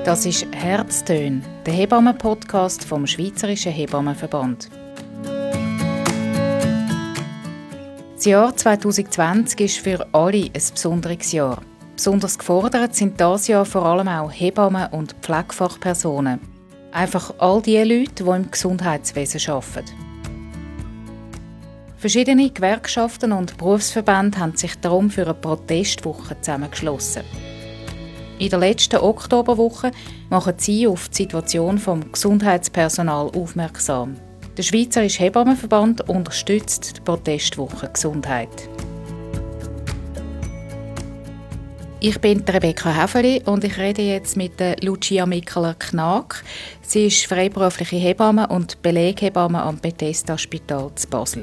Das ist «Herztöne», der Hebammen-Podcast vom Schweizerischen Hebammenverband. Das Jahr 2020 ist für alle ein besonderes Jahr. Besonders gefordert sind dieses Jahr vor allem auch Hebammen und Pflegefachpersonen. Einfach all die Leute, die im Gesundheitswesen arbeiten. Verschiedene Gewerkschaften und Berufsverbände haben sich darum für eine Protestwoche zusammengeschlossen. In der letzten Oktoberwoche machen sie auf die Situation des Gesundheitspersonals aufmerksam. Der Schweizerische Hebammenverband unterstützt die Protestwoche Gesundheit. Ich bin Rebecca Häfeli und ich rede jetzt mit Lucia Mikkeler-Knag. Sie ist freiberufliche Hebamme und Beleghebamme am Bethesda-Spital zu Basel.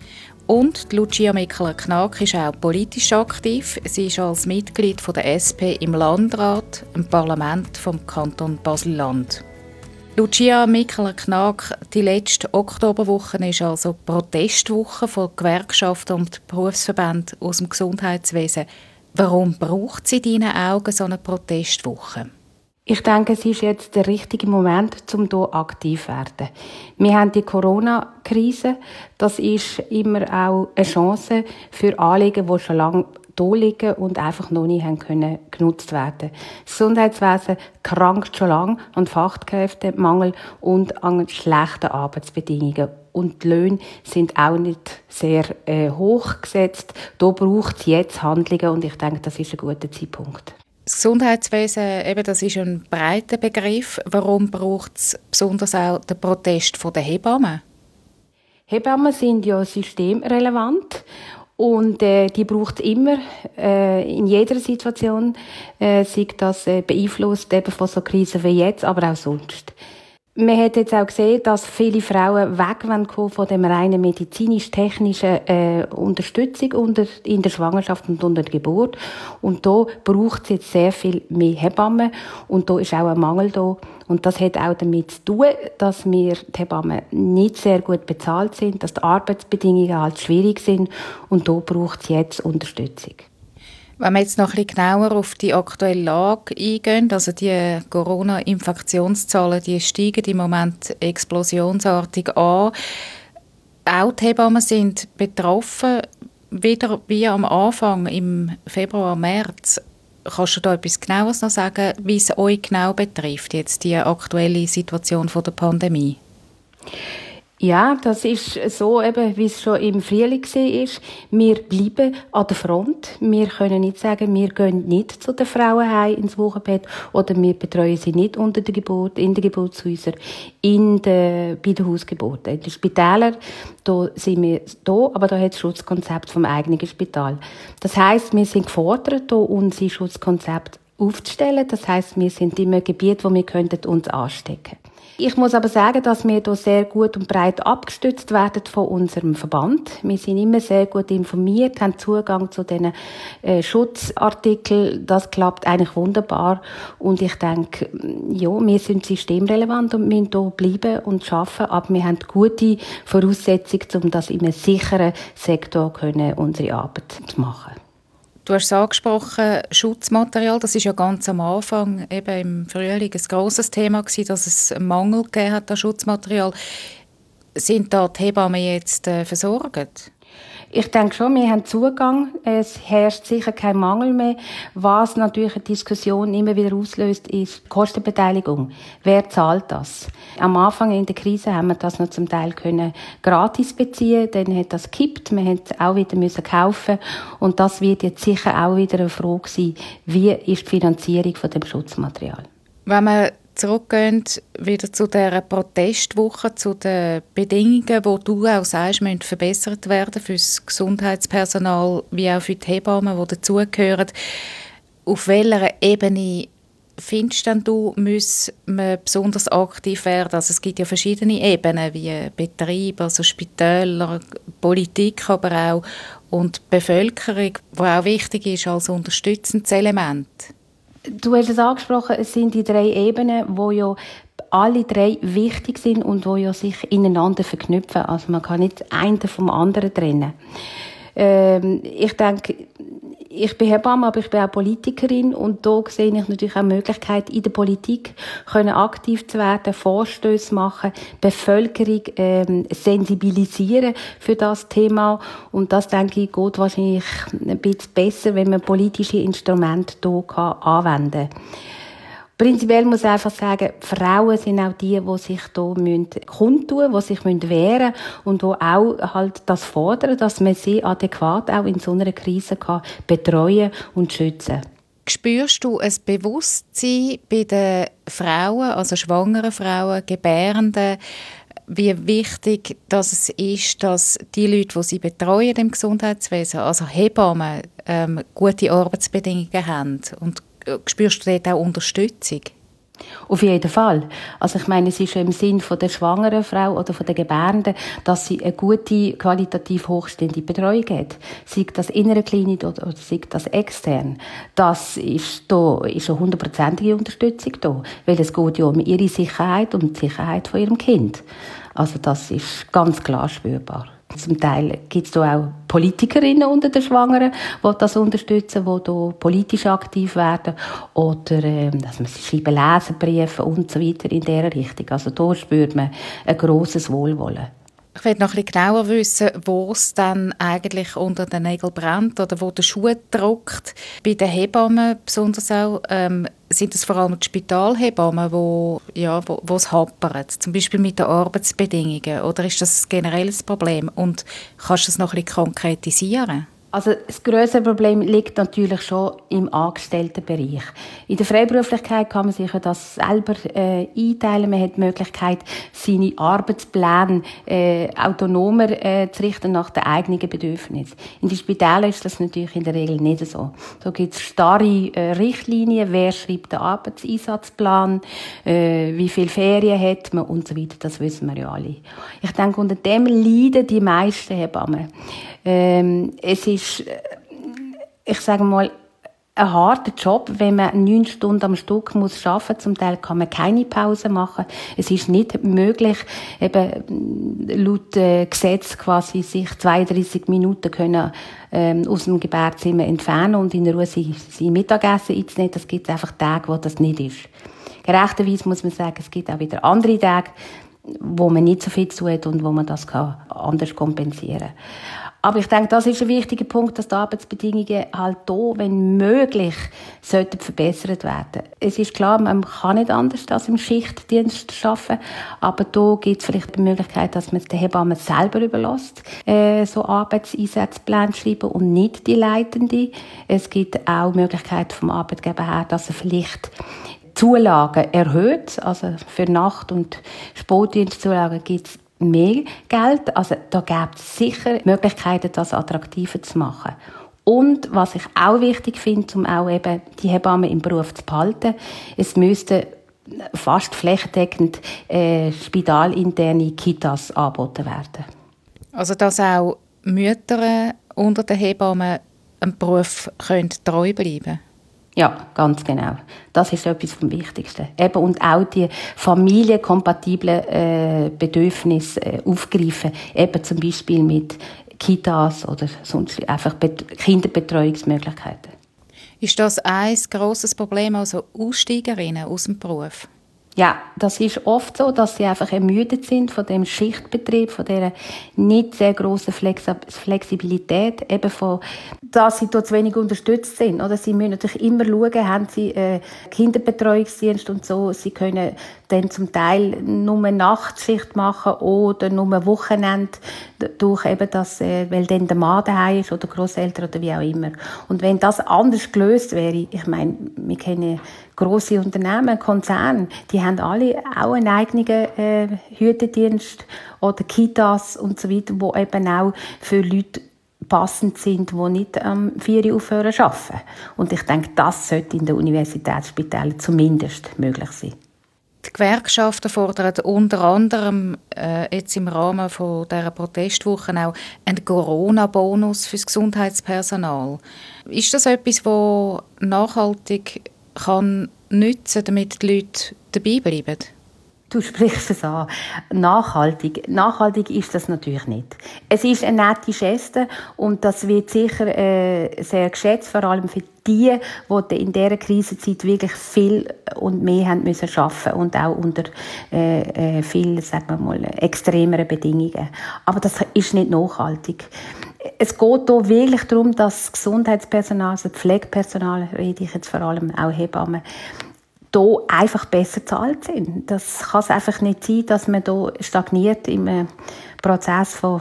Und Lucia Mikkeler-Knag ist auch politisch aktiv. Sie ist als Mitglied der SP im Landrat, im Parlament vom Kanton Basel-Land. Lucia Mikkeler-Knag, die letzte Oktoberwoche ist also Protestwoche von Gewerkschaften und Berufsverbänden aus dem Gesundheitswesen. Warum braucht sie in deinen Augen so eine Protestwoche? Ich denke, es ist jetzt der richtige Moment, um hier aktiv zu werden. Wir haben die Corona-Krise. Das ist immer auch eine Chance für Anliegen, die schon lange hier liegen und einfach noch nicht genutzt werden. Das Gesundheitswesen krankt schon lange an Fachkräftemangel und an schlechten Arbeitsbedingungen. Und die Löhne sind auch nicht sehr hoch gesetzt. Da braucht es jetzt Handlungen und ich denke, das ist ein guter Zeitpunkt. Das Gesundheitswesen, eben, das ist ein breiter Begriff. Warum braucht es besonders auch den Protest der Hebammen? Hebammen sind ja systemrelevant und die braucht es immer, in jeder Situation, sei das beeinflusst eben von so Krisen wie jetzt, aber auch sonst. Man hat jetzt auch gesehen, dass viele Frauen weg wollen von dem reinen medizinisch-technischen Unterstützung in der Schwangerschaft und unter der Geburt. Und da braucht es jetzt sehr viel mehr Hebammen. Und da ist auch ein Mangel da. Und das hat auch damit zu tun, dass wir die Hebammen nicht sehr gut bezahlt sind, dass die Arbeitsbedingungen halt schwierig sind. Und da braucht es jetzt Unterstützung. Wenn wir jetzt noch ein bisschen genauer auf die aktuelle Lage eingehen, also die Corona-Infektionszahlen, die steigen im Moment explosionsartig an. Auch die Hebammen sind betroffen, wieder wie am Anfang im Februar, März. Kannst du da etwas Genaues noch sagen, wie es euch genau betrifft, jetzt die aktuelle Situation der Pandemie? Ja, das ist so, eben, wie es schon im Frühling war. Wir bleiben an der Front. Wir können nicht sagen, wir gehen nicht zu den Frauen heim ins Wochenbett oder wir betreuen sie nicht unter der Geburt, in den Geburtshäusern, bei den Hausgeburten. In den Spitälern, da sind wir da, aber da hat das Schutzkonzept vom eigenen Spital. Das heisst, wir sind gefordert, hier unser Schutzkonzept aufzustellen. Das heisst, wir sind in einem Gebiet, wo wir uns anstecken könnten. Ich muss aber sagen, dass wir hier sehr gut und breit abgestützt werden von unserem Verband. Wir sind immer sehr gut informiert, haben Zugang zu diesen Schutzartikeln. Das klappt eigentlich wunderbar. Und ich denke, ja, wir sind systemrelevant und müssen hier bleiben und arbeiten. Aber wir haben gute Voraussetzungen, um das in einem sicheren Sektor unsere Arbeit zu machen. Du hast es angesprochen, Schutzmaterial, das ist ja ganz am Anfang, eben im Frühling, ein grosses Thema gewesen, dass es einen Mangel gegeben hat an Schutzmaterial. Sind da die Hebammen jetzt versorgt? Ich denke schon, wir haben Zugang. Es herrscht sicher kein Mangel mehr. Was natürlich eine Diskussion immer wieder auslöst, ist die Kostenbeteiligung. Wer zahlt das? Am Anfang in der Krise haben wir das noch zum Teil gratis beziehen. Dann hat das gekippt. Wir mussten auch wieder kaufen. Und das wird jetzt sicher auch wieder eine Frage sein, wie ist die Finanzierung von dem Schutzmaterial? Wenn wir zurückgehen wieder zu dieser Protestwoche, zu den Bedingungen, die du auch sagst, müssen verbessert werden für das Gesundheitspersonal, wie auch für die Hebammen, die dazugehören. Auf welcher Ebene findest du, muss man besonders aktiv werden? Also es gibt ja verschiedene Ebenen, wie Betriebe, also Spitäler, Politik, aber auch und die Bevölkerung, die auch wichtig ist als unterstützendes Element. Du hast es angesprochen, es sind die 3 Ebenen, wo ja alle 3 wichtig sind und wo ja sich ineinander verknüpfen. Also man kann nicht einen vom anderen trennen. Ich denke, ich bin Hebamme, aber ich bin auch Politikerin und da sehe ich natürlich auch Möglichkeit, in der Politik aktiv zu werden, Vorstöße machen, Bevölkerung sensibilisieren für das Thema und das, denke ich, geht wahrscheinlich ein bisschen besser, wenn man politische Instrumente hier anwenden kann. Prinzipiell muss ich einfach sagen, Frauen sind auch die sich hier kundtun müssen, die sich wehren müssen und die auch halt das fordern, dass man sie adäquat auch in so einer Krise betreuen und schützen kann. Spürst du ein Bewusstsein bei den Frauen, also schwangeren Frauen, Gebärenden, wie wichtig dass es ist, dass die Leute, die sie betreuen im Gesundheitswesen, also Hebammen, gute Arbeitsbedingungen haben? Und spürst du dort auch Unterstützung? Auf jeden Fall. Also ich meine, es ist schon im Sinn von der schwangeren Frau oder von der Gebärenden, dass sie eine gute, qualitativ hochstehende Betreuung hat. Sei das innere Klinik oder sei das extern. Das ist da, ist eine 100%ige Unterstützung da. Weil es geht ja um ihre Sicherheit und die Sicherheit von ihrem Kind. Also das ist ganz klar spürbar. Zum Teil gibt es auch Politikerinnen unter den Schwangeren, die das unterstützen, die hier politisch aktiv werden. Oder dass man schreiben Leserbriefe und so weiter in dieser Richtung. Also da spürt man ein grosses Wohlwollen. Ich möchte noch ein bisschen genauer wissen, wo es dann eigentlich unter den Nägeln brennt oder wo der Schuh drückt. Bei den Hebammen besonders auch, sind es vor allem die Spitalhebammen, wo es hapert, zum Beispiel mit den Arbeitsbedingungen, oder ist das ein generelles Problem? Und kannst du das noch ein bisschen konkretisieren? Also das grössere Problem liegt natürlich schon im Angestelltenbereich. In der Freiberuflichkeit kann man sich das selber einteilen. Man hat die Möglichkeit, seine Arbeitspläne autonomer zu richten nach den eigenen Bedürfnissen. In den Spitälern ist das natürlich in der Regel nicht so. Da gibt es starre Richtlinien, wer schreibt den Arbeitseinsatzplan, wie viele Ferien hat man und so weiter. Das wissen wir ja alle. Ich denke, unter dem leiden die meisten Hebammen. Es ist, ich sage mal, ein harter Job, wenn man 9 Stunden am Stück muss arbeiten. Zum Teil kann man keine Pause machen. Es ist nicht möglich, eben laut Gesetz quasi sich 32 Minuten können aus dem Gebärzimmer entfernen und in Ruhe sein Mittagessen einzunehmen. Das gibt einfach Tage, wo das nicht ist. Gerechterweise muss man sagen, es gibt auch wieder andere Tage, wo man nicht so viel zu hat und wo man das anders kompensieren kann. Aber ich denke, das ist ein wichtiger Punkt, dass die Arbeitsbedingungen halt hier, wenn möglich, sollten verbessert werden. Es ist klar, man kann nicht anders als im Schichtdienst arbeiten, aber hier gibt es vielleicht die Möglichkeit, dass man es den Hebammen selber überlässt, so Arbeitseinsatzpläne schreiben und nicht die Leitende. Es gibt auch die Möglichkeit vom Arbeitgeber her, dass er vielleicht Zulagen erhöht, also für Nacht- und Spätdienstzulagen gibt es mehr Geld. Also da gibt es sicher Möglichkeiten, das attraktiver zu machen. Und was ich auch wichtig finde, um auch eben die Hebammen im Beruf zu behalten, es müssten fast flächendeckend spitalinterne Kitas angeboten werden. Also dass auch Mütter unter den Hebammen einem Beruf treu bleiben können? Ja, ganz genau. Das ist etwas vom Wichtigsten. Eben, und auch die familienkompatiblen Bedürfnisse aufgreifen. Eben zum Beispiel mit Kitas oder sonst einfach Kinderbetreuungsmöglichkeiten. Ist das ein grosses Problem, also Aussteigerinnen aus dem Beruf? Ja, das ist oft so, dass sie einfach ermüdet sind von dem Schichtbetrieb, von dieser nicht sehr grossen Flexibilität, eben von, dass sie dort zu wenig unterstützt sind. Oder sie müssen natürlich immer schauen, haben sie Kinderbetreuungsdienst und so. Sie können dann zum Teil nur Nachtschicht machen oder nur Wochenende durch eben das, weil dann der Mann daheim ist oder Grosseltern oder wie auch immer. Und wenn das anders gelöst wäre, ich meine, wir kennen grosse Unternehmen, Konzerne, die haben alle auch einen eigenen Hütedienst oder Kitas und so weiter, die eben auch für Leute passend sind, die nicht am 4 Uhr aufhören zu arbeiten. Und ich denke, das sollte in den Universitätsspitälern zumindest möglich sein. Die Gewerkschaften fordern unter anderem jetzt im Rahmen von dieser Protestwoche auch einen Corona-Bonus für das Gesundheitspersonal. Ist das etwas, das nachhaltig kann nützen, damit die Leute dabei bleiben? Du sprichst es an. Nachhaltig. Nachhaltig ist das natürlich nicht. Es ist eine nette Geste und das wird sicher sehr geschätzt, vor allem für die in dieser Krisenzeit wirklich viel und mehr haben müssen arbeiten und auch unter viel, sagen wir mal, extremeren Bedingungen. Aber das ist nicht nachhaltig. Es geht hier wirklich darum, dass das Gesundheitspersonal, also das Pflegepersonal, rede ich jetzt vor allem auch Hebammen, hier einfach besser bezahlt sind. Das kann es einfach nicht sein, dass man hier stagniert im Prozess von,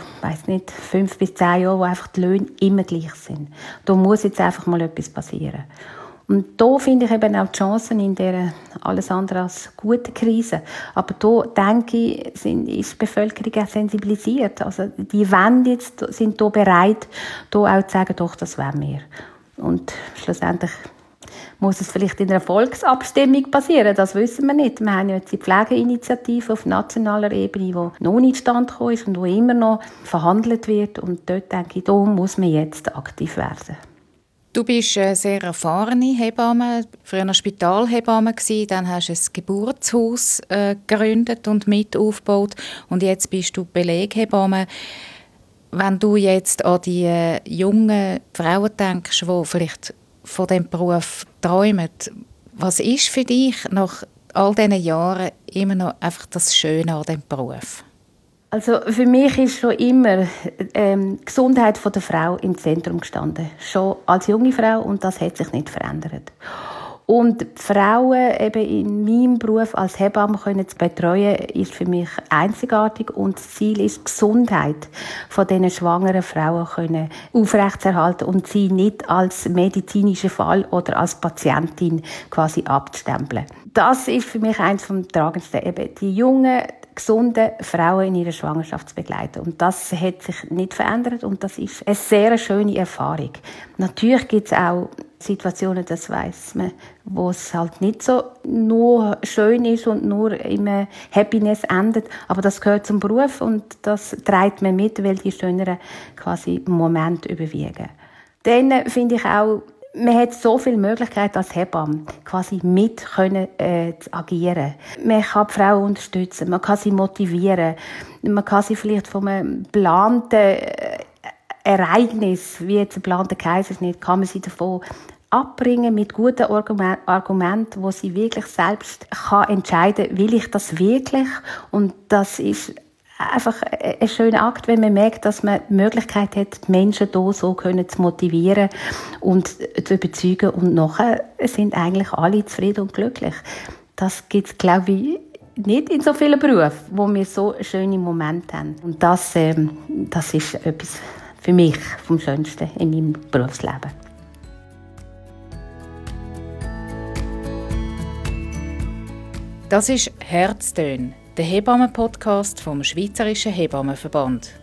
5 bis 10 Jahren, wo einfach die Löhne immer gleich sind. Da muss jetzt einfach mal etwas passieren. Und da finde ich eben auch die Chancen in dieser alles andere als guten Krise. Aber da, denke ich, ist die Bevölkerung auch sensibilisiert. Also die sind hier bereit, hier auch zu sagen, doch, das wollen wir. Und schlussendlich muss es vielleicht in einer Volksabstimmung passieren, das wissen wir nicht. Wir haben ja jetzt die Pflegeinitiative auf nationaler Ebene, die noch nicht zustande gekommen ist und wo immer noch verhandelt wird. Und dort denke ich, da muss man jetzt aktiv werden. Du bist eine sehr erfahrene Hebamme, früher noch Spitalhebamme gewesen, dann hast du ein Geburtshaus gegründet und mit aufgebaut und jetzt bist du Beleghebamme. Wenn du jetzt an die jungen Frauen denkst, die vielleicht von diesem Beruf träumen, was ist für dich nach all diesen Jahren immer noch einfach das Schöne an diesem Beruf? Also für mich ist schon immer die Gesundheit der Frau im Zentrum gestanden. Schon als junge Frau und das hat sich nicht verändert. Und die Frauen eben in meinem Beruf als Hebamme zu betreuen, ist für mich einzigartig. Und das Ziel ist, die Gesundheit von diesen schwangeren Frauen aufrechtzuerhalten und sie nicht als medizinischen Fall oder als Patientin quasi abzustempeln. Das ist für mich eines der tragendsten, eben die jungen, gesunden Frauen in ihrer Schwangerschaft zu begleiten. Und das hat sich nicht verändert und das ist eine sehr schöne Erfahrung. Natürlich gibt es auch Situationen, das weiss man, wo es halt nicht so nur schön ist und nur im Happiness endet. Aber das gehört zum Beruf und das trägt man mit, weil die schöneren quasi Momente überwiegen. Dann finde ich auch, man hat so viele Möglichkeiten als Hebamme, quasi mit zu agieren. Man kann die Frau unterstützen, man kann sie motivieren, man kann sie vielleicht von einem geplanten Ereignis, wie jetzt ein geplanter Kaiserschnitt, kann man sie davon abbringen mit guten Argumenten, wo sie wirklich selbst entscheiden kann, will ich das wirklich? Und das ist einfach ein schöner Akt, wenn man merkt, dass man die Möglichkeit hat, die Menschen hier so zu motivieren und zu überzeugen. Und nachher sind eigentlich alle zufrieden und glücklich. Das gibt es, glaube ich, nicht in so vielen Berufen, wo wir so schöne Momente haben. Und das ist etwas für mich vom Schönsten in meinem Berufsleben. Das ist «Herztöne», der Hebammen-Podcast vom Schweizerischen Hebammenverband.